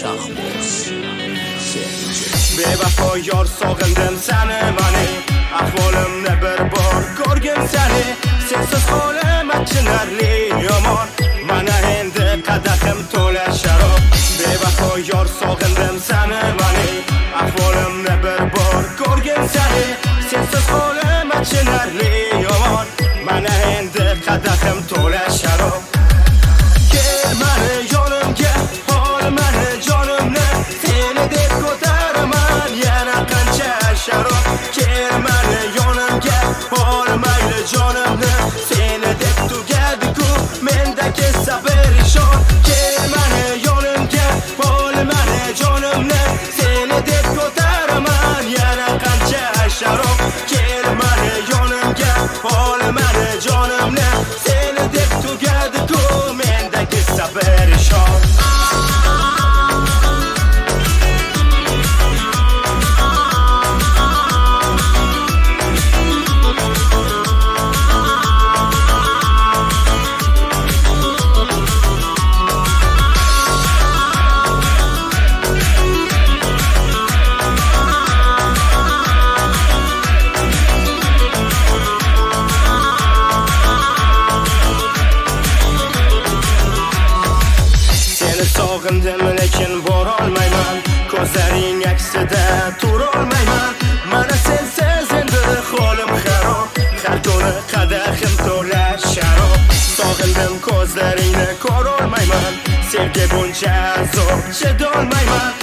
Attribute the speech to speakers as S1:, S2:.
S1: Bevafo yor sog'indim seni mani, ahvolimni bir bor ko'rgin seni. Sensiz holim achinarli yomon, mana endi qadahim to'la sharob. Bevafo yor sog'indim seni mani, ahvolimni bir bor ko'rgin seni. Sensiz holim achinarli yomon, mana endi qadahim to'la sharob. Kel mani yonimga, ol mani jonimni, seni deb ko'taraman yana qancha sharob. Kel mani yonimga, ol mayli jonimni, seni deb tugadi-ku mendagi sabr-ishon. Kel mani yonimga, ol mani jonimni, seni deb ko'taraman yana qancha sharob. Kel mani yonimga, ol mani jonimni, seni deb tugadi-ku mendagi sabr-ishon. Sog'indim lekin borolmayman, ko'zlaring aksida turolmayman. Mana sensiz endi holim xarob, har kuni qadahim to'la sharob. Sog'indim ko'zlaringni ko'rolmayman, sevgi buncha azob chidolmayman.